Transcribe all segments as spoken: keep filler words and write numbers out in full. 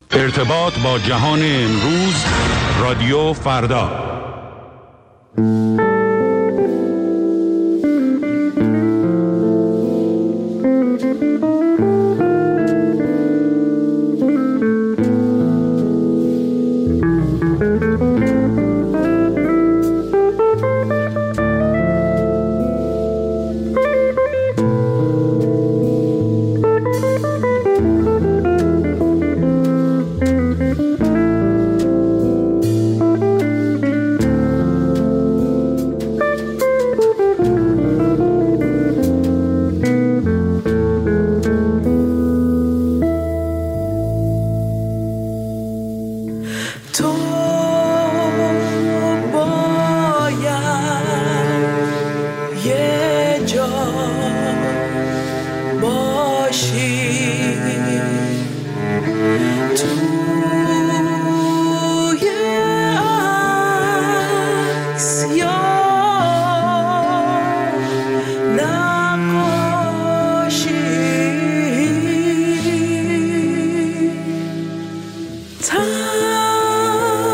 ارتباط با جهان امروز، رادیو فردا. Time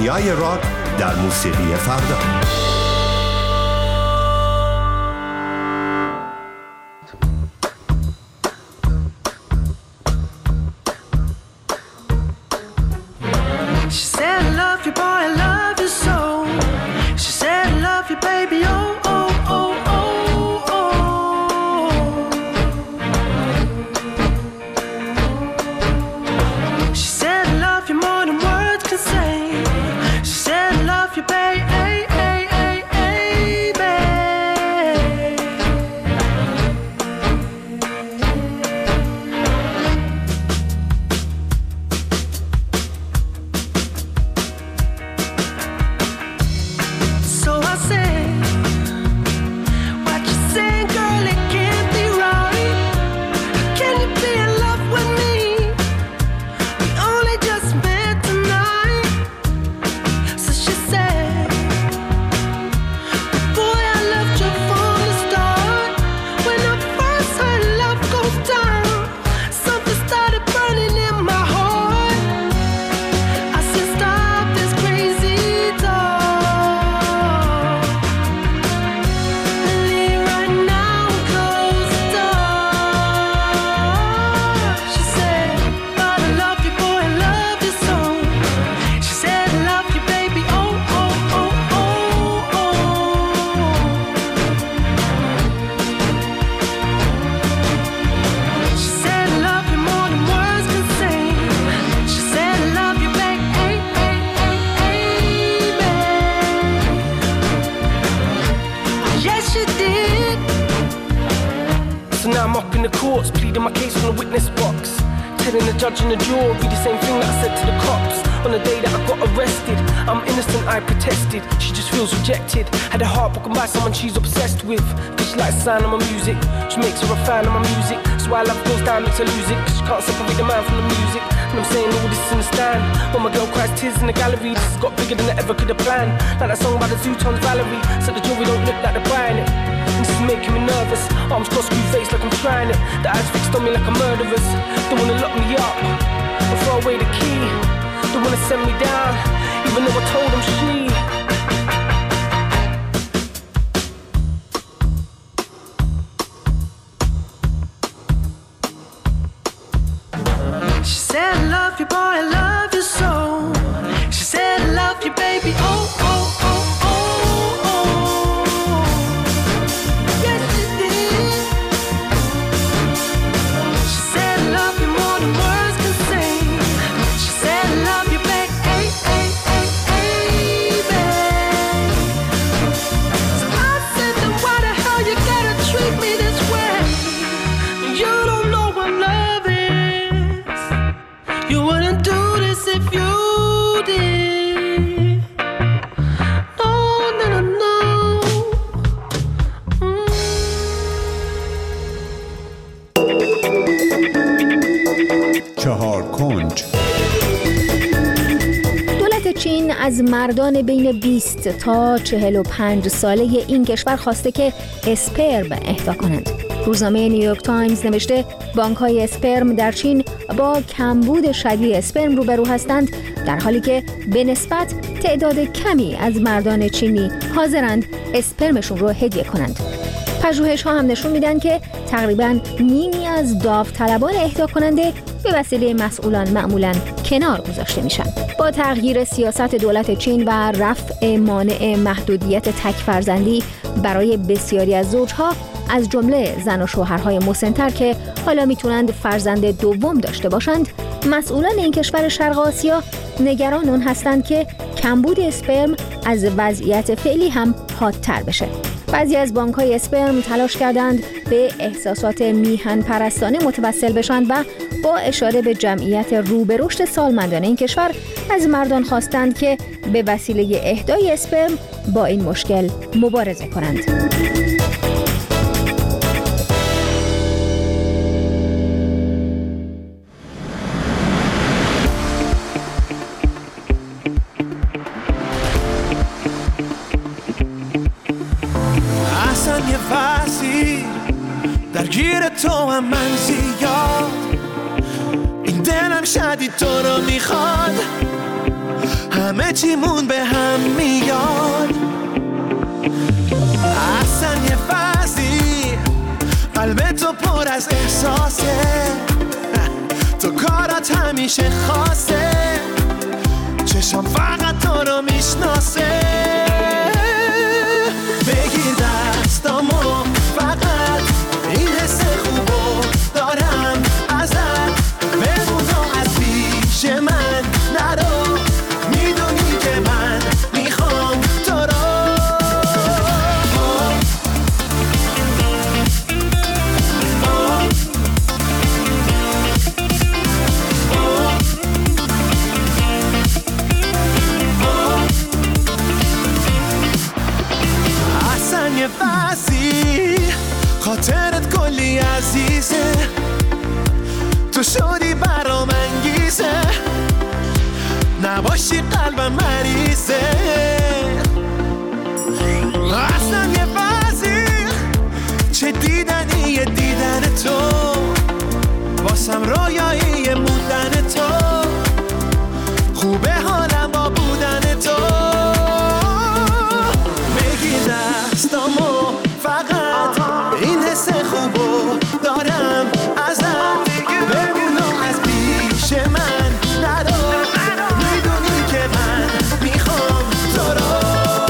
دنیای راک در موسیقی فردا. In the jury, the same thing that I said to the cops on the day that I got arrested. I'm innocent, I protested. She just feels rejected. Had her heart broken by someone she's obsessed with. Cause she likes the sound of my music. She makes her a fan of my music. So why love goes down makes her lose it. Cause she can't separate the man from the music. And I'm saying all this in the stand. When my girl cries tears in the gallery, this has got bigger than I ever could have planned. Like that song by the Zootons, Valerie. So the jury don't look like they're buying it. And this is making me nervous. Arms crossed, screw face like I'm trying it. The eyes fixed on me like a murderer's. Don't wanna lock me up or throw away the key. Don't wanna send me down, even though I told him she. She said I love you boy, I love you so. She said I love you baby, oh oh oh oh oh. Yes she did. She said I love you more than words can say. She said I love you back, ay ay ay ay babe. So I said then why the hell you gotta treat me this way? You don't know what love is. You wouldn't do this if you did. No, no, no, no. Mm. چهار کنج. دولت چین از مردان بین بیست تا چهل و پنج ساله این کشور خواسته که اسپرم اهدا کنند. روزنامه نیویورک تایمز نوشته بانک‌های اسپرم در چین با کمبود شدید اسپرم روبرو هستند، در حالی که به نسبت تعداد کمی از مردان چینی حاضرند اسپرمشون رو هدیه کنند. پژوهش‌ها هم نشون میدن که تقریباً نیمی از داوطلبان اهدا کننده به وسیله مسئولان معمولاً کنار گذاشته میشن. با تغییر سیاست دولت چین و رفع مانع محدودیت تک فرزندی برای بسیاری از زوجها از جمله زن و شوهرهای مسن‌تر که حالا میتونند فرزند دوم داشته باشند، مسئولان این کشور شرق آسیا نگران اون هستند که کمبود اسپرم از وضعیت فعلی هم حادتر بشه. بعضی از بانک‌های اسپرم تلاش کردند به احساسات میهن پرستانه متوسل بشن و با اشاره به جمعیت رو به رشد سالمندان این کشور از مردان خواستند که به وسیله اهدای اسپرم با این مشکل مبارزه کنند. درگیر تو هم من زیاد این دلم شدید تو رو میخواد، همه چیمون به هم میاد. اصلا یه فضی قلب تو پر از احساسه، تو کارات همیشه خاصه، چشم فقط تو رو میشناسه. بگیر دستامو فقط این حس خوبو دارم ازت، بمون و از پیش من نرو، میدونی که من میخوام تو رو. اصلا یه فصی خاطرت کلی عزیزه، تو شدی برام انگیزه، نباشی قلبم مریضه. اصلا یه فصی چه دیدنی یه دیدن تو، واسم رویایی موندن تو، خوبه حالم با بودن تو. بگیر دستامو فقط این حس خوبو دارم ازت، بمونم از پیش من نرو، میدونی که من میخوام تو رو.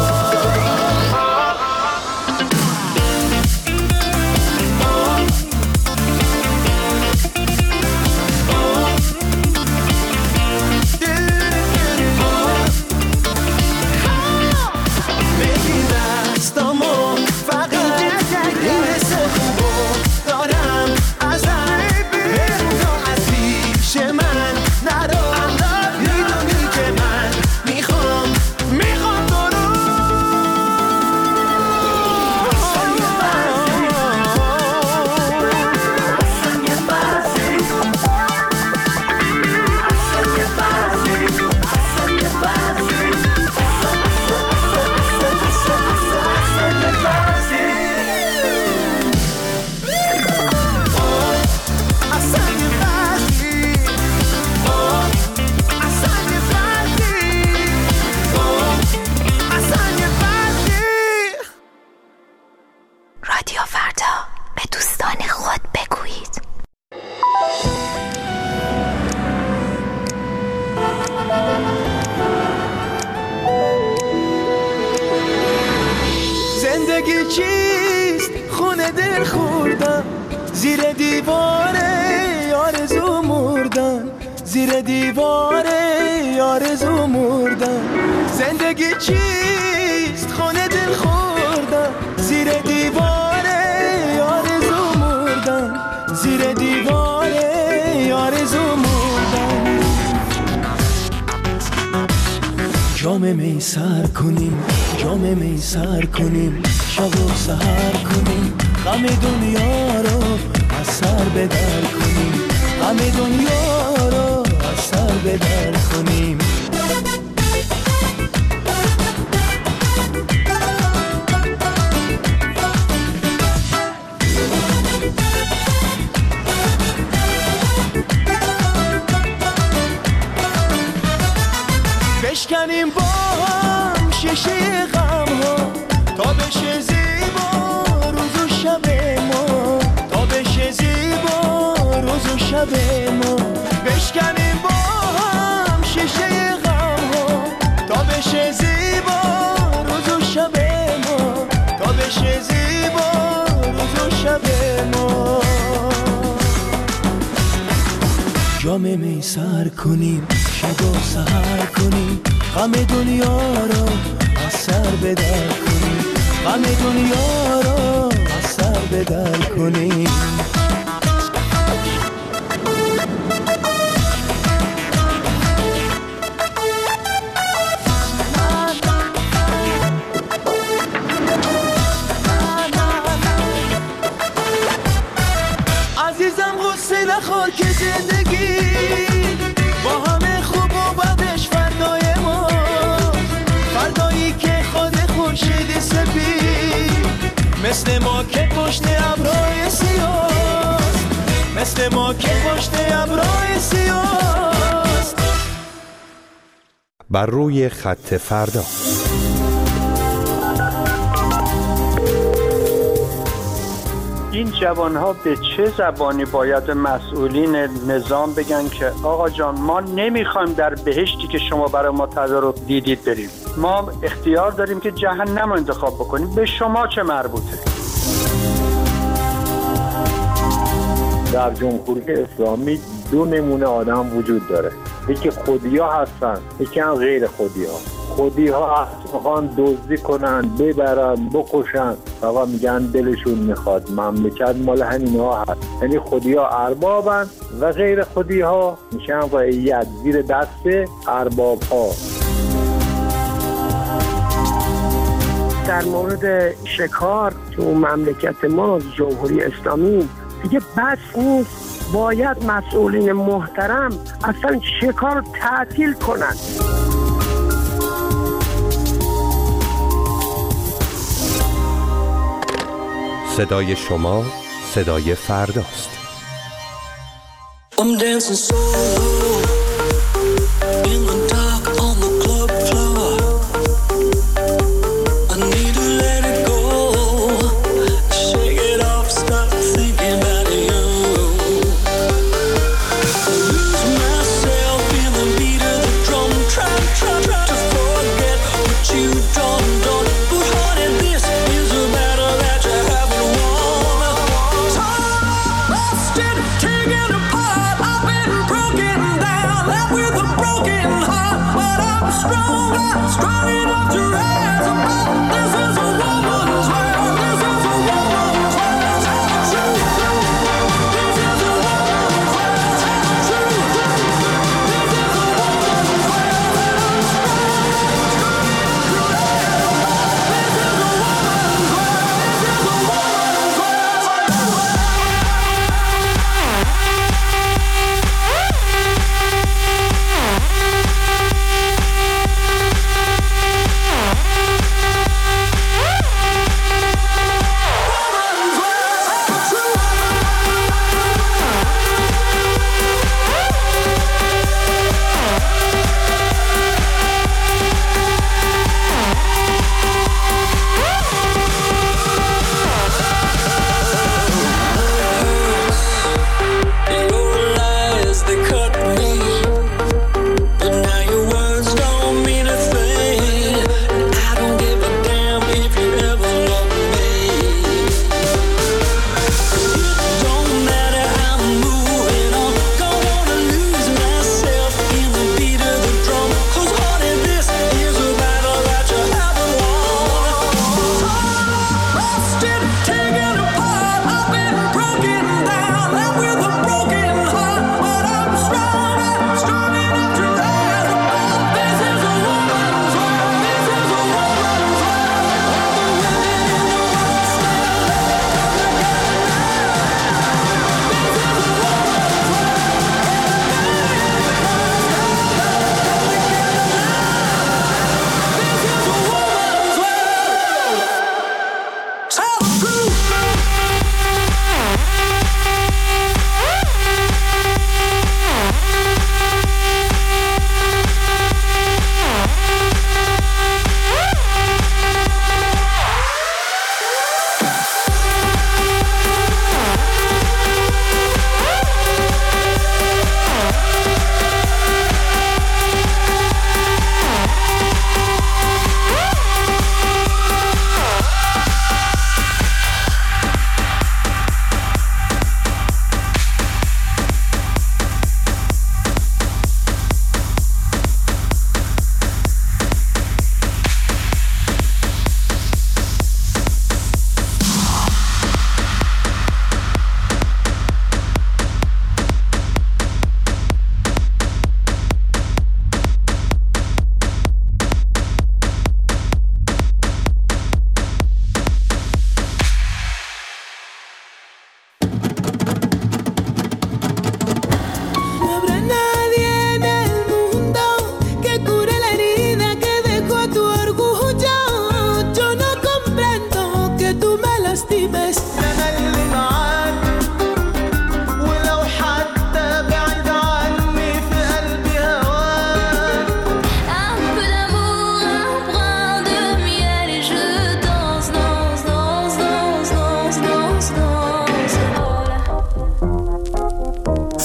جام می سر کنیم، جام می سر کنیم، شب و سحر کنیم، غم دنیا رو از سر به در کنیم، غم دنیا رو از سر به در کنیم. بشکنیم با هم شیشه غم ها، تا بشه زیبا روز و شب ما، تا بشه زیبا روز و شب ما. بشکنیم با هم شیشه غم ها، تا بشه زیبا روز و شب ما، تا بشه زیبا روز و شب ما. جام می سر کنیم، شب و سحر کنیم، غم دنیا رو از سر به در کنیم، غم دنیا رو از سر به در کنیم. عزیزم غصه نخور که زندگی با همه خوب و بدش فردای ما، فردایی که خود خورشید سپید مثل ما که پشت ابرهای سیاست، مثل ما که پشت ابرهای سیاست. بر روی خط فردا. این جوانها به چه زبانی باید مسئولین نظام بگن که آقا جان ما نمیخوایم در بهشتی که شما برای ما تدارک دیدید بریم، ما اختیار داریم که جهنم رو انتخاب بکنیم، به شما چه مربوطه؟ در جمهوری اسلامی دو نمونه آدم وجود داره، یکی خودیا هستن، یکی هم غیر خودیا. خودی ها میخوان دزدی کنن، ببرن، بکشن، فقط میگن دلشون میخواد، مملکت مال همین ها هست. یعنی خودی ها اربابن و غیر خودی ها میشن رعیت زیر دست ارباب ها. در مورد شکار که اون مملکت ما جمهوری اسلامی دیگه بس نیست، باید مسئولین محترم اصلا شکار تعطیل کنن. صدای شما صدای فرداست. I'm dancing solo in the dark on the club floor. I need to let it go, shake it off, stop thinking about you. I lose myself in the beat of the drum, try, try, try to forget what you've done, done. But honey, this is a battle that you haven't won. Lost it, taken apart, I've been broken down, left with a broken heart.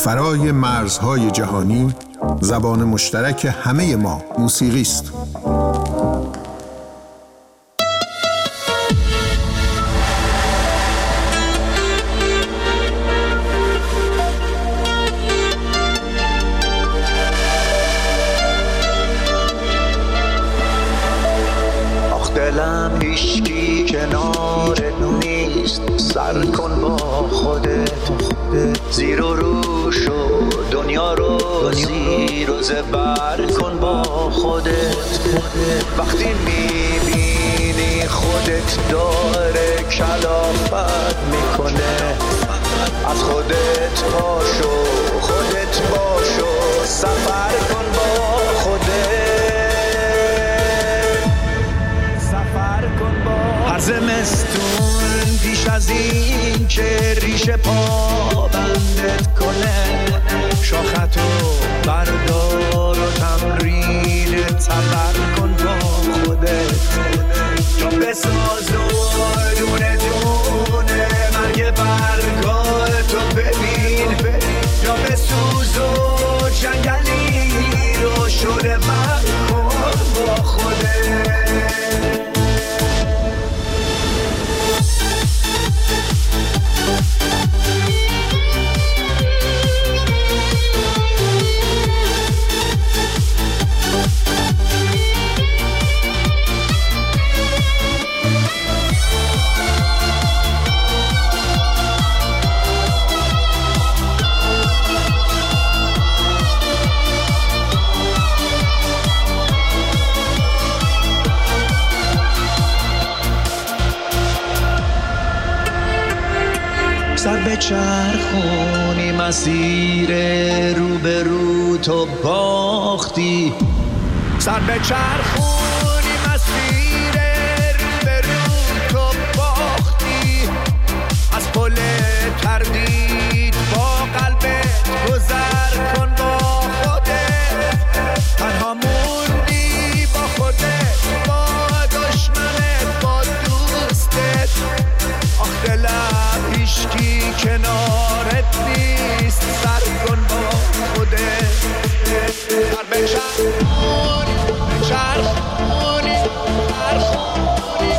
فرای مرزهای جهانی، زبان مشترک همه ما موسیقی است. دلم هیچکی کنارت نیست، سر کن با خودت، زیر و رو شو دنیا رو زیر و زبر کن با خودت. وقتی میبینی خودت داره کلافت میکنه، از خودت پاشو، خودت باشو، سفر کن با خودت. هر زمستون پیش از این که ریشه پا بندت کنه، شاختو بردار و تمرین تبر کن با خودت. جا بساز و دونه دونه مرگ برگاتو ببین، یا بسوز و جنگلی رو شده من کن با خودت. سر به چرخونی مسیر رو به رو تو باختی، سر به چرخونی مسیر رو به رو تو باختی. از پل تردید با قلبت گذر کن با خودت. تنها موندی با خودت، با دشمنت، با دوستت. آخ دلم هیچکی کنارت نیست، سر کن با خودت. سر به چرخونی چرخونی چرخونی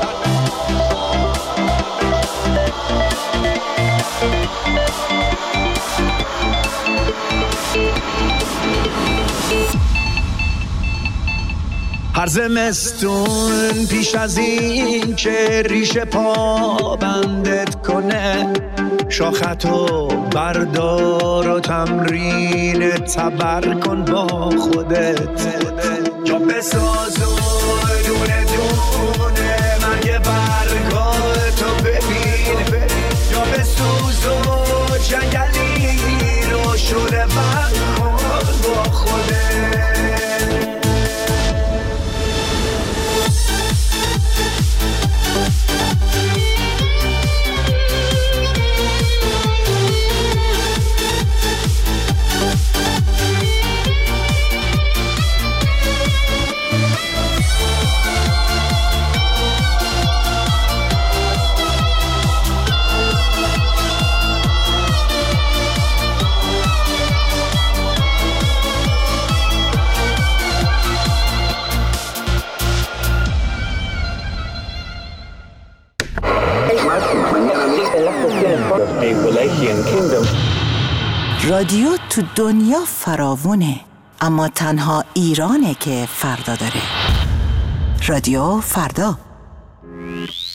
هر زمستون پیش از این که ریشه پا بندت کنه، شاختو بردار و تمرین تبر کن با خودت. جا بساز و دونه دونه مرگ برگاتو ببین، یا بسوز و جنگلی رو شده من کن با خودت. رادیو تو دنیا فراوونه، اما تنها ایرانه که فردا داره. رادیو فردا.